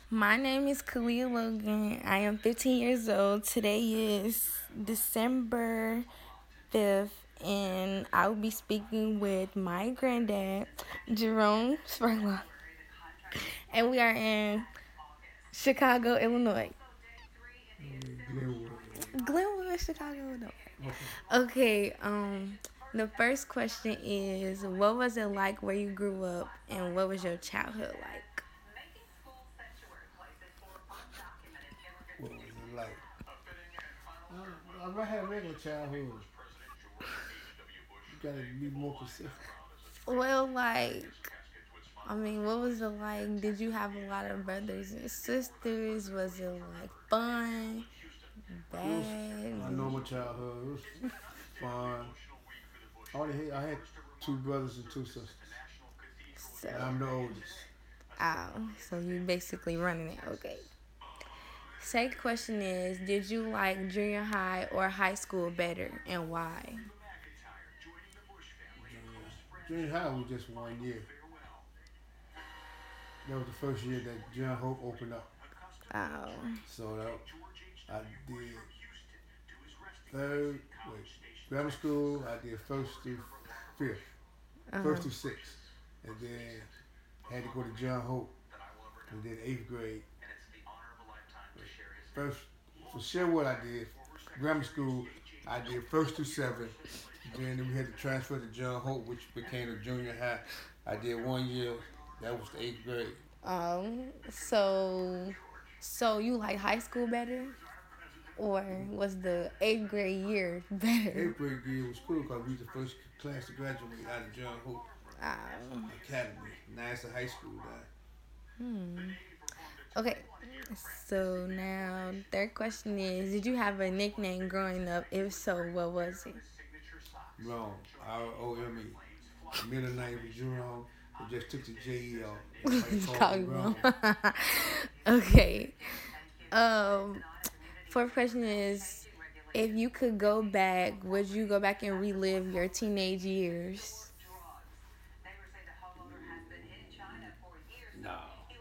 My name is Kalia Logan. I am 15 years old. Today is December 5th, and I will be speaking with my granddad, Jerome Spurlock. And we are in Chicago, Illinois. Glenwood, Chicago, Illinois. Okay, the first question is, what was it like where you grew up, and what was your childhood like? What was it like? I had a regular childhood. You gotta be more specific. Well, what was it like? Did you have a lot of brothers and sisters? Was it like fun, It was bad? my normal childhood. It was fun. I had two brothers and two sisters, So, and I'm the oldest. so you basically running it. Okay. Second question is, did you like junior high or high school better, and why? Junior high was just 1 year. That was the first year that John Hope opened up. Oh, So I did third, grammar school. I did first through fifth, first through sixth, and then had to go to John Hope, and then eighth grade. First, for Sherwood, I did grammar school. I did first through seventh. Then we had to transfer to John Hope, which became a junior high. I did 1 year. That was the eighth grade. so you like high school better, or was the eighth grade year better? Eighth grade year was cool because we was the first class to graduate out of John Hope Academy. Now it's a high school now. Okay, so now third question is, did you have a nickname growing up? If so, what was it? Wrong. ROME. Middle name was Jerome. It just took the JE off. It's Everybody called called me wrong. Okay. Fourth question is, if you could go back, would you go back and relive your teenage years? No.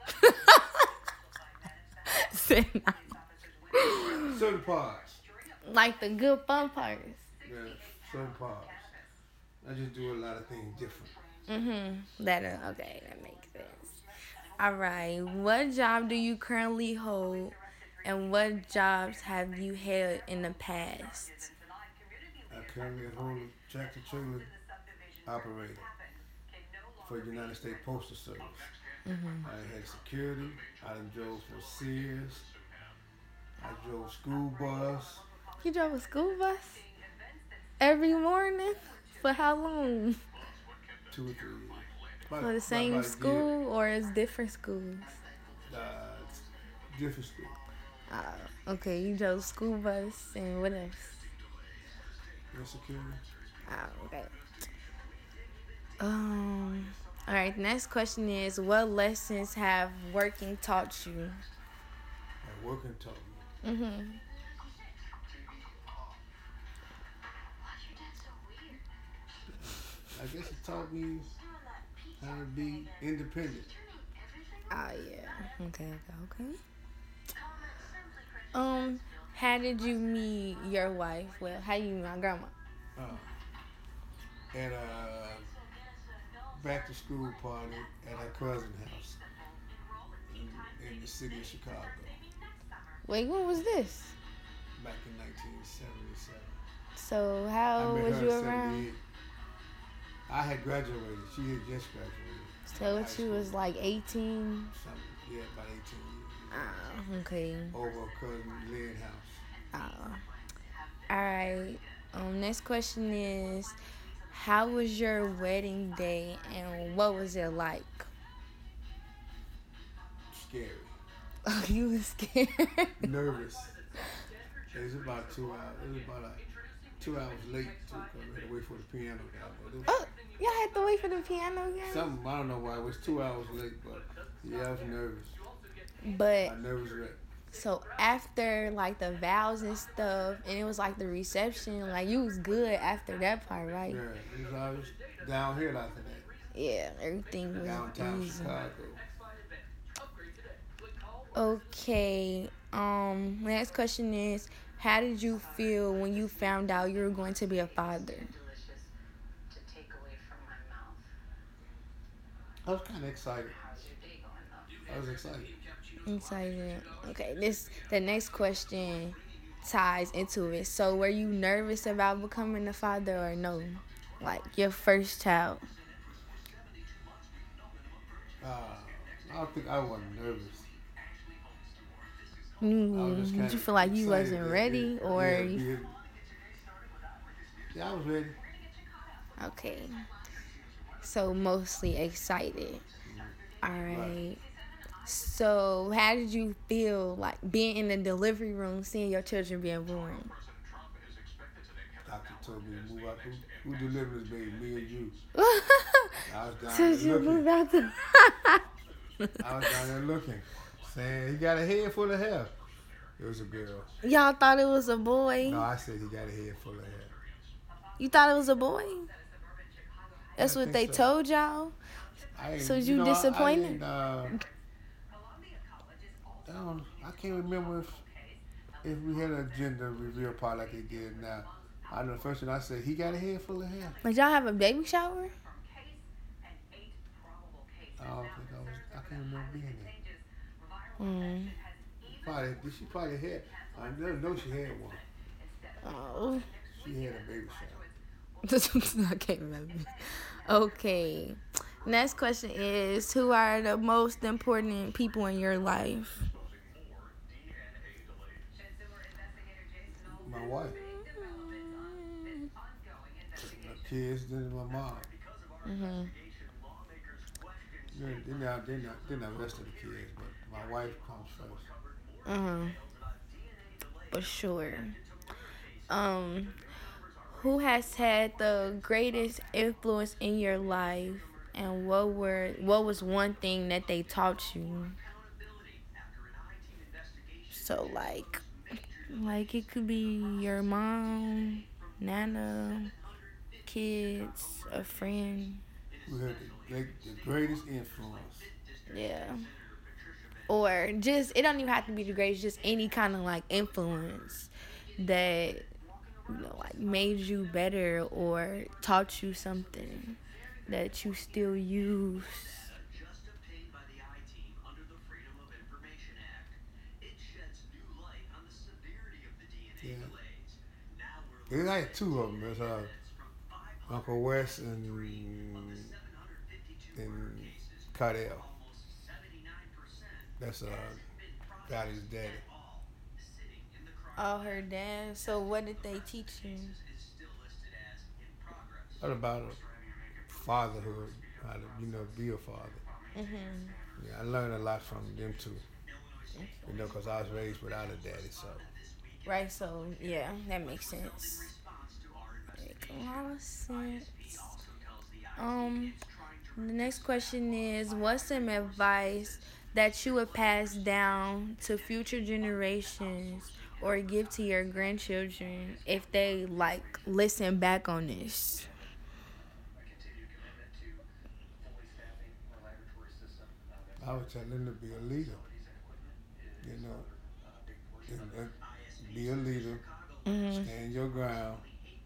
Say not. Certain parts. Like the good fun parts. Yeah, certain parts. I just do a lot of things different. Okay, that makes sense. All right. What job do you currently hold, and what jobs have you held in the past? I currently hold a tractor trailer operator for the United States Postal Service. I had security. I drove for Sears. I drove school bus. You drove a school bus every morning? For how long? 2 or 3 years. For the same school, or is different schools? Different school. Okay, you drove school bus, and what else? Your security. Okay. All right. Next question is, what lessons have working taught you? And working taught me. I guess it taught me how to be independent. Oh yeah. Okay. How did you meet your wife? Well, how you meet my grandma? At a back to school party at her cousin's house in the city of Chicago. Wait, when was this? Back in 1977. So how I met was her you in around? 78. I had graduated. She had just graduated. So she was like 18. Something, yeah, about 18 years. Okay. Over her cousin Lynn house. All right. Next question is, how was your wedding day, and what was it like? Scary. Oh, you was scared. Nervous. It was about 2 hours. It was about like 2 hours late too, because we had to wait for the piano guy. Oh, y'all had to wait for the piano guy? Something, I don't know why. It was 2 hours late, but yeah, I was nervous. But I nervous wreck. so after like the vows and stuff, and it was like the reception, like you was good after that part, right? Yeah, it was always downhill after that. Yeah, everything was Downtown easy. Chicago. Okay. Next question is, how did you feel when you found out you were going to be a father? I was kind of excited. I was excited. Excited. Okay. The next question ties into it. So, were you nervous about becoming a father or no? Like your first child. I don't think I wasn't nervous. I was just Did kind you of feel like you excited wasn't that ready, yeah, or yeah, I was ready. okay? So mostly excited. All Right. right. So how did you feel like being in the delivery room, seeing your children being born? Doctor told me to move out. Who delivered this baby? Me and you. I was down So there you looking. move out the. I was down there looking, saying he got a head full of hair. It was a girl. Y'all thought it was a No, boy. I said he got a head full of hair. You thought it was a boy. Yeah, I That's what think they so. told y'all. I ain't, So you I disappointed? didn't. I can't remember if we had a gender reveal part like they did now. I know the first thing I said, he got a head full of hair. Did y'all have a baby shower? I don't think I was. I can't remember being there. Mm. She probably had. I know she had one. Oh. She had a baby shower. I can't remember. Okay. Next question is, who are the most important people in your life? My wife, my kids, then my mom. Mhm. Then the rest of the kids, but my wife comes first. Mhm. For sure. Um, who has had the greatest influence in your life, and what was one thing that they taught you? So like it could be your mom, nana, kids, a friend. Who had the greatest influence? Yeah. Or just, it don't even have to be the greatest, just any kind of like influence that like made you better or taught you something that you still use. Yeah. There's like two of them. There's Uncle Wes and Cardell. That's Gottie's daddy. Oh, her dad. So what did they teach you? What about fatherhood? How to be a father. Mhm. Yeah, I learned a lot from them too. Because I was raised without a daddy, so. Right. So yeah, that makes sense. Make a lot of sense. Um, the next question is, what's some advice that you would pass down to future generations or give to your grandchildren if they like listen back on this? I would tell them to be a leader. You know, and be a leader, Mhm. stand your ground,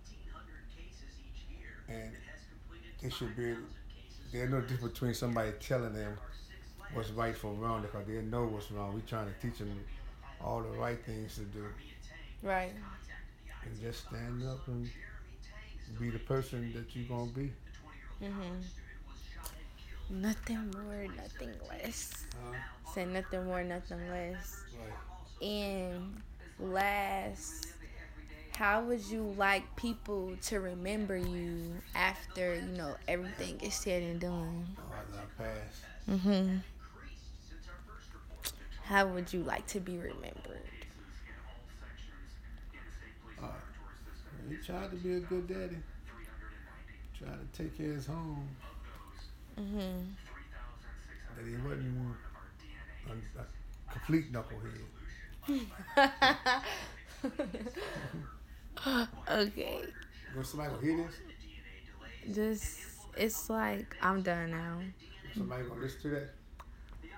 and they should be. There's no difference between somebody telling them what's right from wrong because they know what's wrong. We're trying to teach them all the right things to do, Right. and just stand up and be the person that you're gonna be. Mhm. Nothing more, nothing less. Huh? Say nothing more, nothing less. Right. And last, how would you like people to remember you after, everything is said and done? Oh, as I pass. Mhm. How would you like to be remembered? Uh, he tried to be a good daddy. Tried to take care of his home. Mhm. That he wasn't a complete knucklehead. Okay. Was somebody gonna hear this? Just, it's like I'm done now. Somebody gonna listen to that?